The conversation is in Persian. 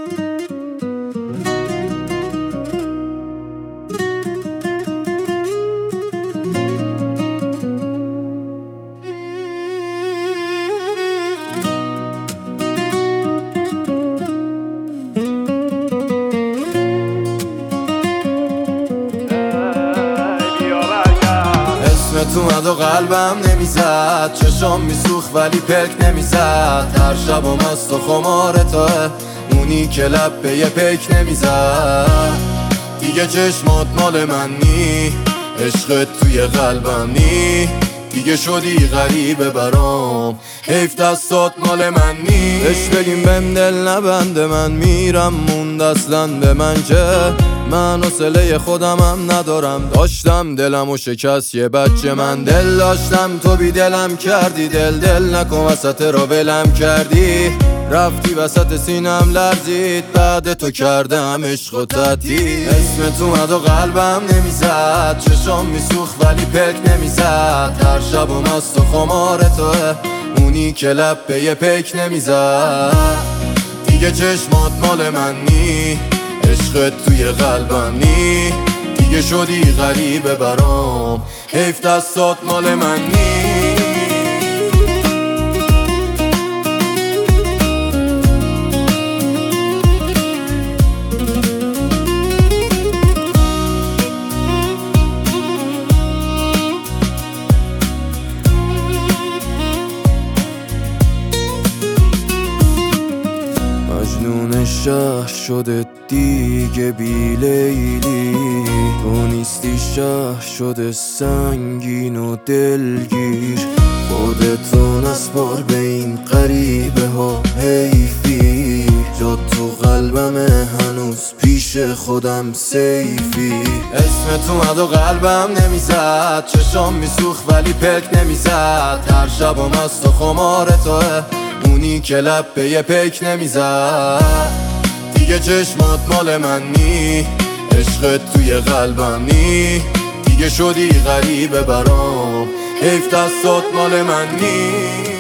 اسمت اومد و قلبم نمیزد، چشام میسوخت ولی پلک نمیزد. هر شب و مست و خمار توه، اونی که لب به یه پیک نمیزد. دیگه چشمات مال من نی، عشقت توی قلبم نی. دیگه شدی غریبه برام، حیف دستات مال من نی. اش بگیم بهم دل نبنده، من میرم موند اصلا به من که من حوصله خودمم ندارم. داشتم دلم و شکست یه بچه، من دل داشتم تو بی دلم کردی. دل نکن وسط را ولم کردی، رفتی وسط سینم لرزید. بعد تو کردم عشق و تعطیل. اسمت اومد و قلبم نمیزد، چشام میسوخت ولی پلک نمیزد. هر شب و مست و خمار توه، اونی که لب به یه پیک نمیزد. دیگه چشمات مال من نی، عشقت توی قلبم نی. دیگه شدی غریبه برام، حیف دستات مال من نی. مجنون شهر شده دیگه بی لیلی، تو نیستی شهر شده سنگین و دلگیر. خودتو نسپار به این غریبه ها حیفی، جا تو قلبم هنوز پیش خودم سیفی. اسمت اومد و قلبم نمیزد، چشام میسوخت ولی پلک نمیزد. هر شب و مست و خمار توه، اونی که لب به یه پیک نمیزد. دیگه چشمات مال من نی، عشقت توی قلبم نی. دیگه شدی غریبه برام، حیف دستات مال من نی.